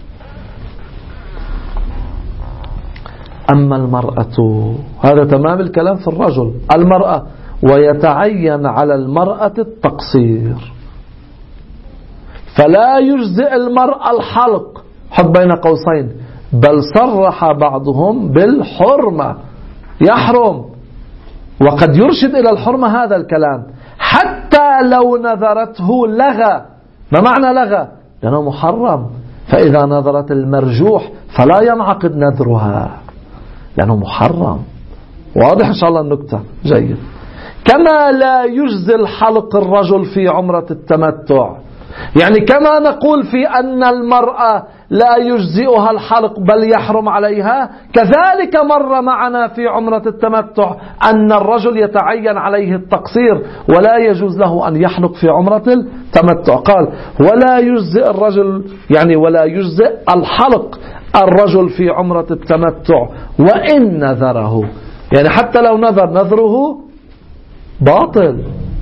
أما المرأة، هذا تمام الكلام في الرجل. المرأة ويتعين على المرأة التقصير، فلا يجزئ المرأة الحلق، حط بين قوسين، بل صرح بعضهم بالحرمة، يحرم، وقد يرشد إلى الحرمة هذا الكلام، حتى لو نذرته لغى. ما معنى لغى؟ لأنه محرم، فإذا نذرت المرجوح فلا ينعقد نذرها لأنه محرم. واضح إن شاء الله النكتة؟ جيد. كما لا يجزي الحلق الرجل في عمرة التمتع، يعني كما نقول في أن المرأة لا يجزئها الحلق بل يحرم عليها، كذلك مر معنا في عمرة التمتع أن الرجل يتعين عليه التقصير ولا يجوز له أن يحلق في عمرة التمتع. قال ولا يجزئ الرجل، يعني ولا يجزئ الحلق الرجل في عمرة التمتع وإن نذره، يعني حتى لو نذر نذره باطل.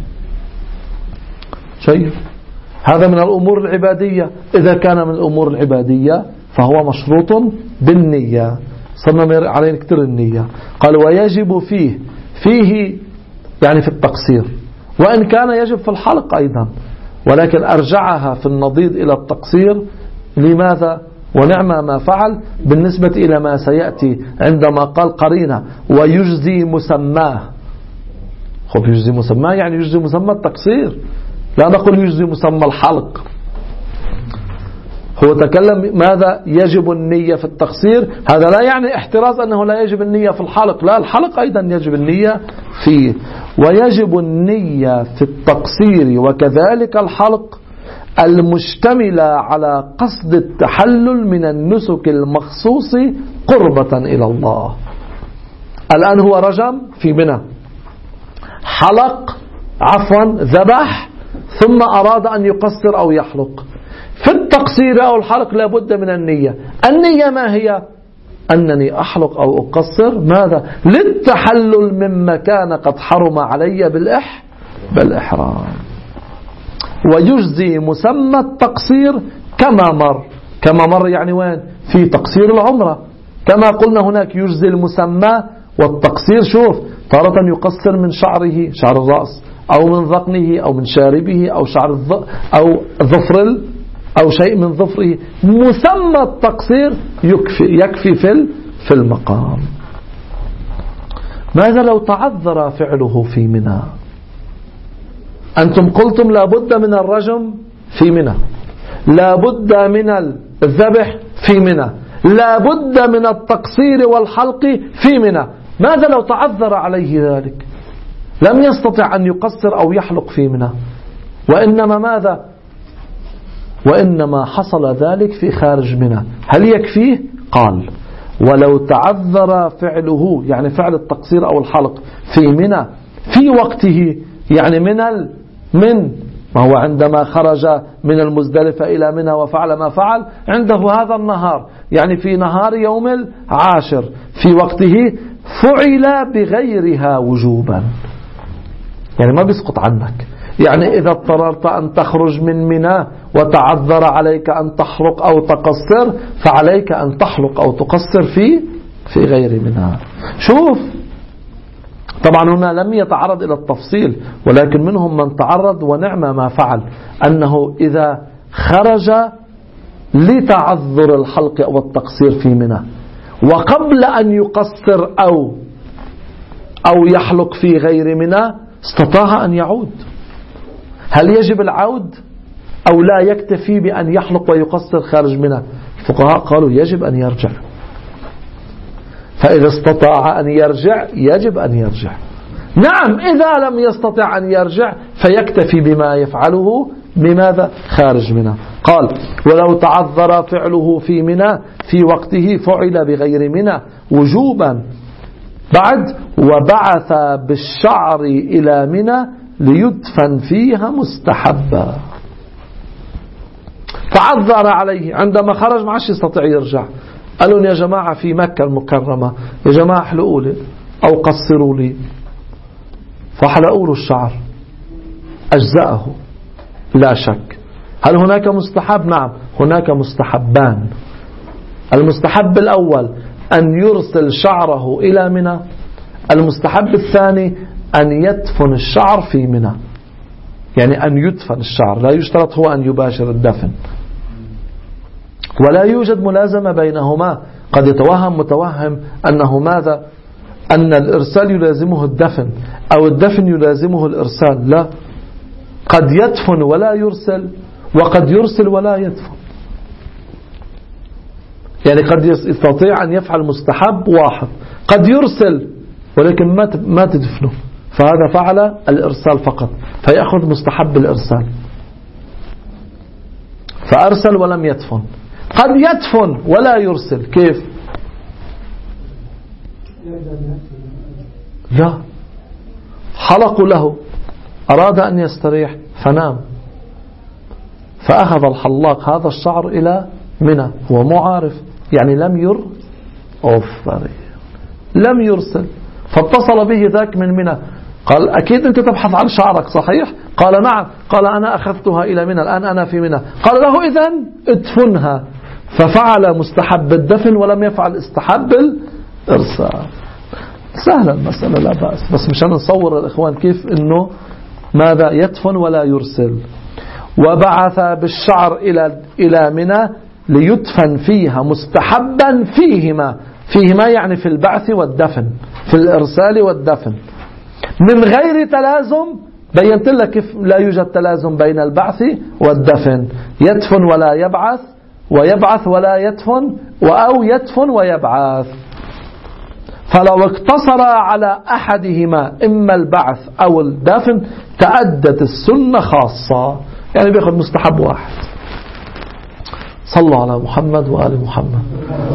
شيء هذا من الأمور العبادية. إذا كان من الأمور العبادية فهو مشروط بالنية. صرنا عليه كتير النية. قال ويجب فيه فيه يعني في التقصير، وإن كان يجب في الحلق أيضا، ولكن أرجعها في النضيد إلى التقصير. لماذا؟ ونعم ما فعل بالنسبة إلى ما سيأتي عندما قال قرينة ويجزي مسماه. خب يجزي مسماه يعني يجزي مسمى التقصير، لا نقول يجزي مسمى الحلق. هو تكلم ماذا؟ يجب النية في التقصير. هذا لا يعني احتراز أنه لا يجب النية في الحلق، لا، الحلق أيضا يجب النية فيه. ويجب النية في التقصير وكذلك الحلق المشتملة على قصد التحلل من النسك المخصوص قربة إلى الله. الآن هو رجم في منى، حلق عفوا ذبح، ثم أراد أن يقصر أو يحلق. في التقصير أو الحلق لابد من النية. النية ما هي؟ أنني أحلق أو أقصر ماذا؟ للتحلل مما كان قد حرم علي بالإح بالإحرام. ويجزي مسمى التقصير كما مر. كما مر يعني وين؟ في تقصير العمرة. كما قلنا هناك يجزي المسمى والتقصير. شوف، تارة يقصر من شعره، شعر الرأس، أو من ذقنه، أو من شاربه، أو شعر الظ... أو ظفر أو شيء من ظفره. مسمى التقصير يكفي يكفي في في المقام. ماذا لو تعذر فعله في منى؟ أنتم قلتم لابد من الرجم في منى، لابد من الذبح في منى، لابد من التقصير والحلق في منى. ماذا لو تعذر عليه ذلك؟ لم يستطع أن يقصر أو يحلق في منى، وإنما ماذا؟ وإنما حصل ذلك في خارج منى. هل يكفيه؟ قال ولو تعذر فعله يعني فعل التقصير أو الحلق في منى في وقته يعني من ال من ما هو عندما خرج من المزدلفة إلى منى وفعل ما فعل عنده هذا النهار يعني في نهار يوم العاشر في وقته فعل بغيرها وجوبا يعني ما بيسقط عنك. يعني إذا اضطررت أن تخرج من منى وتعذر عليك أن تحلق أو تقصر فعليك أن تحلق أو تقصر في في غير منى. شوف طبعا هنا لم يتعرض إلى التفصيل ولكن منهم من تعرض ونعم ما فعل أنه إذا خرج لتعذر الحلق أو التقصير في منى وقبل أن يقصر أو أو يحلق في غير منى استطاع أن يعود. هل يجب العود أو لا يكتفي بأن يحلق ويقصر خارج منى؟ الفقهاء قالوا يجب أن يرجع. فإذا استطاع أن يرجع يجب أن يرجع. نعم إذا لم يستطع أن يرجع فيكتفي بما يفعله بماذا خارج منى. قال ولو تعذر فعله في منى في وقته فعل بغير منى وجوبا. بعد وبعث بالشعر إلى منى ليدفن فيها مستحبا. تعذر عليه عندما خرج ما عادش يستطيع يرجع. قالوا يا جماعة في مكة المكرمة يا جماعة احلقوا لي أو قصروا لي فحلقوا له الشعر أجزأه لا شك. هل هناك مستحب؟ نعم هناك مستحبان. المستحب الأول أن يرسل شعره إلى منى. المستحب الثاني أن يدفن الشعر في منى يعني أن يدفن الشعر لا يشترط هو أن يباشر الدفن ولا يوجد ملازمة بينهما. قد يتوهم متوهم أنه ماذا أن الإرسال يلازمه الدفن أو الدفن يلازمه الإرسال. لا قد يدفن ولا يرسل وقد يرسل ولا يدفن. يعني قد يستطيع أن يفعل مستحب واحد قد يرسل ولكن ما ما تدفنه فهذا فعل الإرسال فقط فيأخذ مستحب الإرسال فأرسل ولم يدفن. قد يدفن ولا يرسل كيف؟ لا حلقوا له أراد أن يستريح فنام فأخذ الحلاق هذا الشعر إلى منى هو مو عارف يعني لم ير أوفر لم يرسل فاتصل به ذاك من منى قال أكيد أنت تبحث عن شعرك صحيح؟ قال نعم. قال أنا أخذتها إلى منى الآن أنا في منى. قال له إذن ادفنها ففعل مستحب الدفن ولم يفعل استحب الإرسال. سهلة المسألة لا بأس بس مشان نصور الإخوان كيف إنه ماذا يدفن ولا يرسل. وبعث بالشعر إلى إلى منى ليدفن فيها مستحبا فيهما فيهما يعني في البعث والدفن في الإرسال والدفن من غير تلازم. بينت لك كيف لا يوجد تلازم بين البعث والدفن. يدفن ولا يبعث ويبعث ولا يدفن أو يدفن ويبعث. فلو اقتصر على أحدهما إما البعث أو الدفن تأدت السنة خاصة يعني بيأخذ مستحب واحد. صلوا على محمد وآل محمد.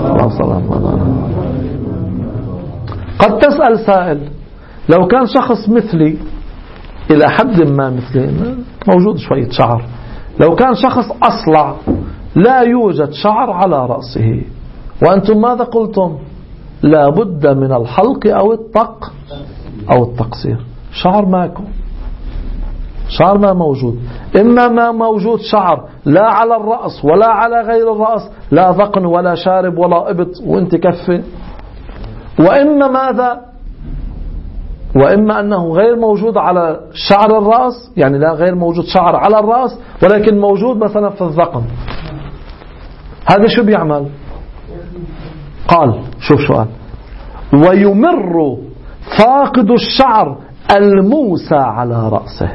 قد تسأل سائل لو كان شخص مثلي إلى حد ما مثلي موجود شوية شعر لو كان شخص أصلع لا يوجد شعر على رأسه وأنتم ماذا قلتم؟ لا بد من الحلق أو الطق أو التقصير. شعر ماكو شعر ما موجود. إما ما موجود شعر لا على الرأس ولا على غير الرأس لا ذقن ولا شارب ولا إبط وانت كفي. وإما ماذا وإما أنه غير موجود على شعر الرأس يعني لا غير موجود شعر على الرأس ولكن موجود مثلا في الذقن. هذا شو بيعمل؟ قال شوف شو قال ويمر فاقد الشعر الموسى على رأسه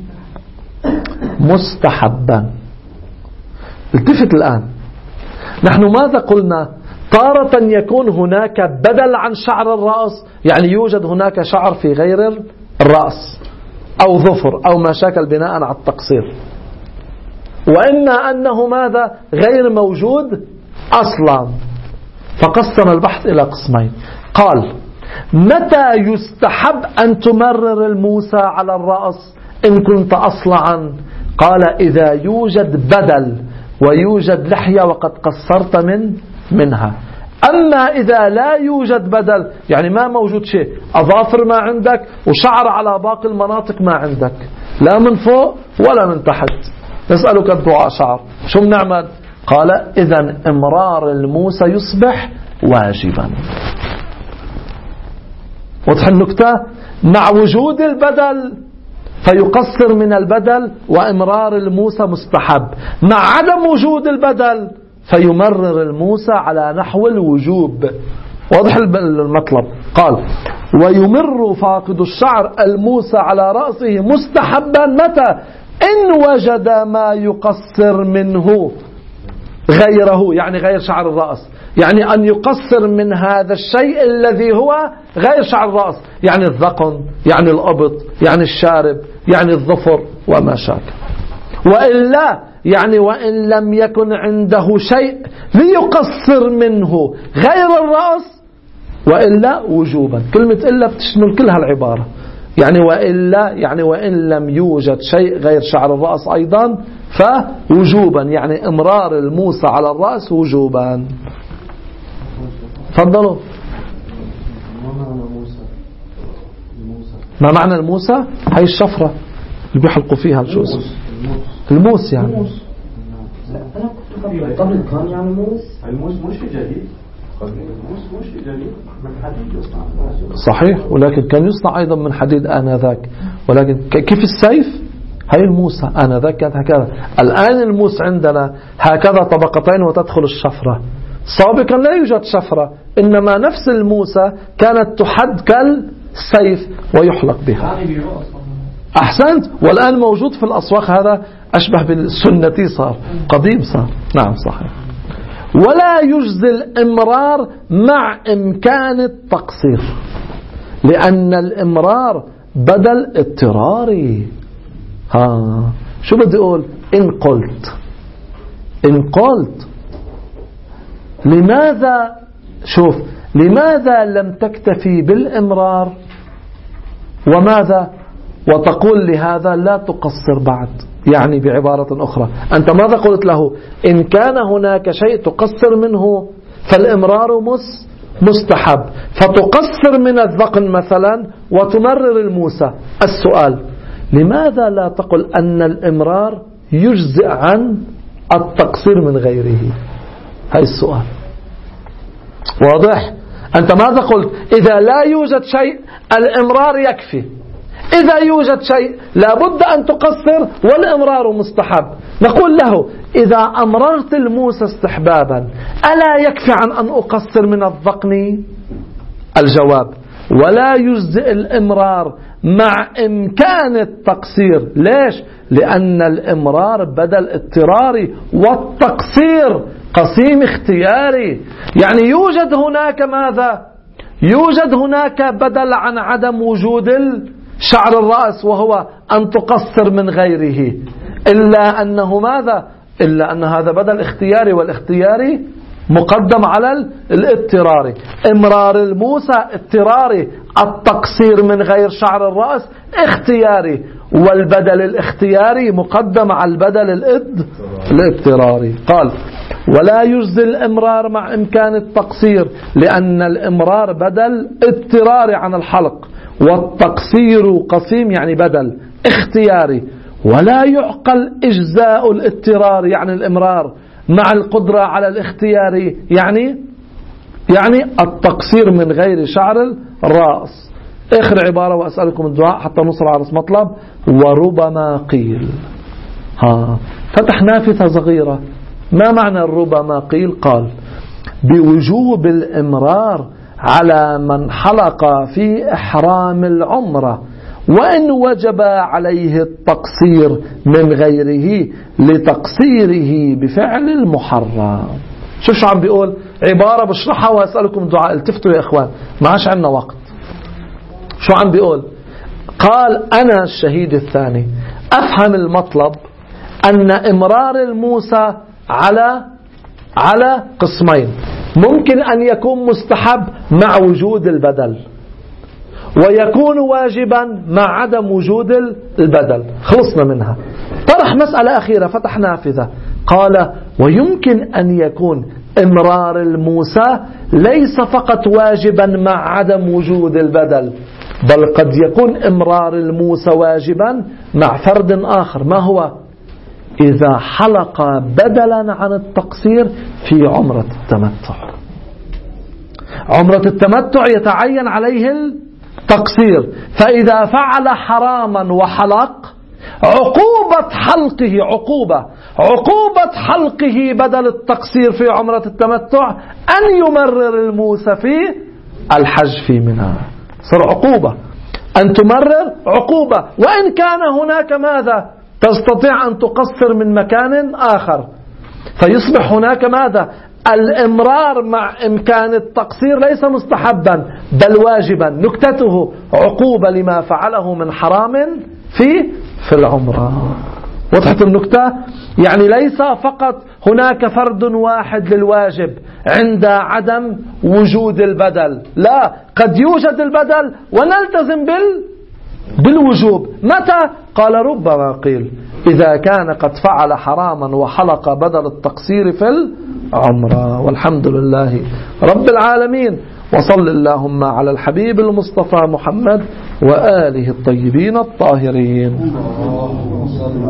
مستحبا. التفت الآن نحن ماذا قلنا؟ تارة يكون هناك بدل عن شعر الرأس يعني يوجد هناك شعر في غير الرأس أو ظفر أو ما شاكل بناء على التقصير. وإما أنه ماذا غير موجود أصلا فقسم البحث إلى قسمين. قال: متى يستحب أن تمرر الموسى على الرأس إن كنت أصلعا؟ قال: إذا يوجد بدل ويوجد لحية وقد قصرت من منها. أما إذا لا يوجد بدل، يعني ما موجود شيء، أظافر ما عندك وشعر على باقي المناطق ما عندك، لا من فوق ولا من تحت، نسألك الدعاء شعر، شو بنعمل؟ قال: إذن إمرار الموسى يصبح واجبا. وضح النكتة؟ مع وجود البدل فيقصر من البدل وإمرار الموسى مستحب، مع عدم وجود البدل فيمرر الموسى على نحو الوجوب. واضح المطلب؟ قال: ويمر فاقد الشعر الموسى على رأسه مستحبا متى؟ إن وجد ما يقصر منه غيره، يعني غير شعر الرأس، يعني أن يقصر من هذا الشيء الذي هو غير شعر الرأس، يعني الذقن، يعني الأبط، يعني الشارب، يعني الظفر وما شاكل. وإلا يعني وإن لم يكن عنده شيء ليقصر منه غير الرأس، وإلا وجوبا. كلمة إلا بتشمل كل هالعبارة، يعني وإلا يعني وإن لم يوجد شيء غير شعر الرأس أيضا فوجوبا، يعني إمرار الموسى على الرأس وجوبا. تفضلوا. ما معنى الموسى؟ هاي الشفرة اللي بيحلقوا فيها شو اسمه؟ الموس يعني. أنا قبل كان يعني موس. الموس مش جديد. الموس مش جديد من حديد يصنع. صحيح، ولكن كان يصنع أيضا من حديد آنذاك، ولكن كيف السيف؟ هاي الموسى آنذاك كانت هكذا. الآن الموس عندنا هكذا طبقتين وتدخل الشفرة. سابقا لا يوجد شفرة، إنما نفس الموسى كانت تحد كالسيف ويحلق بها. أحسنت. والآن موجود في الأسواق، هذا أشبه بالسنتي، صار قديم صار. نعم صحيح. ولا يجزي الإمرار مع إمكان التقصير، لأن الإمرار بدل اضطراري. ها شو بدي أقول؟ إن قلت إن قلت لماذا شوف لماذا لم تكتفي بالإمرار وماذا وتقول لهذا لا تقصر بعد؟ يعني بعبارة أخرى، أنت ماذا قلت له؟ إن كان هناك شيء تقصر منه فالإمرار مس مستحب، فتقصر من الذقن مثلا وتمرر الموسى. السؤال: لماذا لا تقل أن الإمرار يجزئ عن التقصير من غيره؟ هاي السؤال واضح؟ أنت ماذا قلت؟ إذا لا يوجد شيء الإمرار يكفي، إذا يوجد شيء لابد أن تقصر والإمرار مستحب. نقول له: إذا أمررت الموسى استحبابا ألا يكفي عن أن أقصر من الذقن؟ الجواب: ولا يجزئ الإمرار مع إمكان التقصير. ليش؟ لأن الإمرار بدل اضطراري والتقصير قسيم اختياري. يعني يوجد هناك ماذا؟ يوجد هناك بدل عن عدم وجود شعر الرأس، وهو أن تقصر من غيره، إلا أنه ماذا؟ إلا أن هذا بدل اختياري، والاختياري مقدم على الاضطراري. إمرار الموسى اضطراري، التقصير من غير شعر الرأس اختياري، والبدل الاختياري مقدم على البدل الإد الاضطراري. قال: ولا يجزي الإمرار مع إمكان التقصير، لأن الإمرار بدل اضطراري عن الحلق، والتقصير قسيم يعني بدل اختياري. ولا يعقل إجزاء الاضطرار يعني الإمرار مع القدرة على الاختيار، يعني يعني التقصير من غير شعر الرأس. آخر عبارة وأسألكم الدعاء حتى نصل على رأس مطلب. وربما قيل، ها فتح نافذة صغيرة. ما معنى ربما قيل؟ قال: بوجوب الإمرار على من حلق في إحرام العمرة، وإن وجب عليه التقصير من غيره لتقصيره بفعل المحرم. شوف شو عم بيقول؟ عبارة بشرحها وأسألكم دعاء. التفتوا يا إخوان، ما عاش عنا وقت. شو عم بيقول؟ قال: أنا الشهيد الثاني أفهم المطلب أن إمرار الموسى على على قسمين. ممكن أن يكون مستحب مع وجود البدل، ويكون واجبا مع عدم وجود البدل. خلصنا منها. طرح مسألة أخيرة، فتح نافذة، قال ويمكن أن يكون إمرار الموسى ليس فقط واجبا مع عدم وجود البدل، بل قد يكون إمرار الموسى واجبا مع فرد آخر. ما هو؟ إذا حلق بدلا عن التقصير في عمرة التمتع. عمرة التمتع يتعين عليه التقصير، فإذا فعل حراما وحلق عقوبة حلقه عقوبة عقوبة حلقه بدل التقصير في عمرة التمتع أن يمرر الموسى في الحج في منى. صار عقوبة، أن تمرر عقوبة، وإن كان هناك ماذا؟ تستطيع أن تقصر من مكان آخر، فيصبح هناك ماذا؟ الإمرار مع إمكان التقصير ليس مستحبا بل واجبا. نكتته عقوبة لما فعله من حرام في في العمرة. وضحت النكتة؟ يعني ليس فقط هناك فرد واحد للواجب عند عدم وجود البدل، لا، قد يوجد البدل ونلتزم بال بالوجوب. متى؟ قال ربما قيل إذا كان قد فعل حراما وحلق بدل التقصير في العمرة. والحمد لله رب العالمين، وصل اللهم على الحبيب المصطفى محمد وآله الطيبين الطاهرين.